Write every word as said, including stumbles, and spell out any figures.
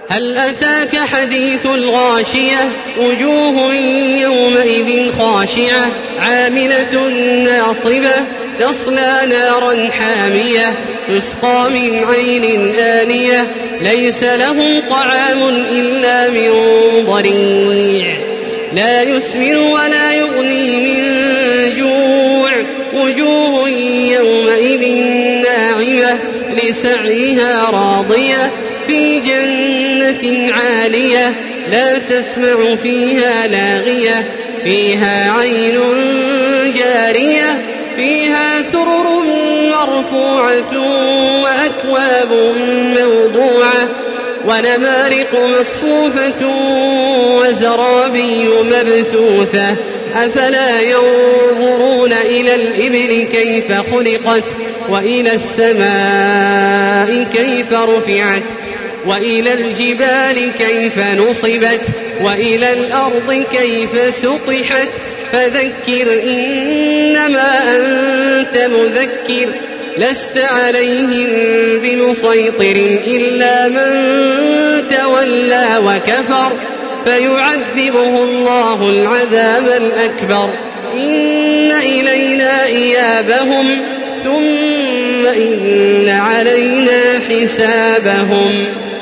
هل أتاك حديث الغاشية وجوه يومئذ خاشعة عاملة ناصبة تصلى نارا حامية تسقى من عين آنية ليس لهم طعام إلا من ضريع لا يسمن ولا يغني من جوع وجوه يومئذ ناعمة لسعيها راضية في جنة عالية لا تسمع فيها لاغية فيها عين جارية فيها سرر مرفوعة وأكواب موضوعة ونمارق مصفوفة وزرابي مبثوثة أفلا ينظرون إلى الإبل كيف خلقت وإلى السماء كيف رفعت وإلى الجبال كيف نصبت وإلى الأرض كيف سطحت فذكر إنما أنت مذكر لست عليهم بمسيطر إلا من تولى وكفر فيعذبه الله العذاب الأكبر إن إلينا إيابهم ثم إن علينا حسابهم.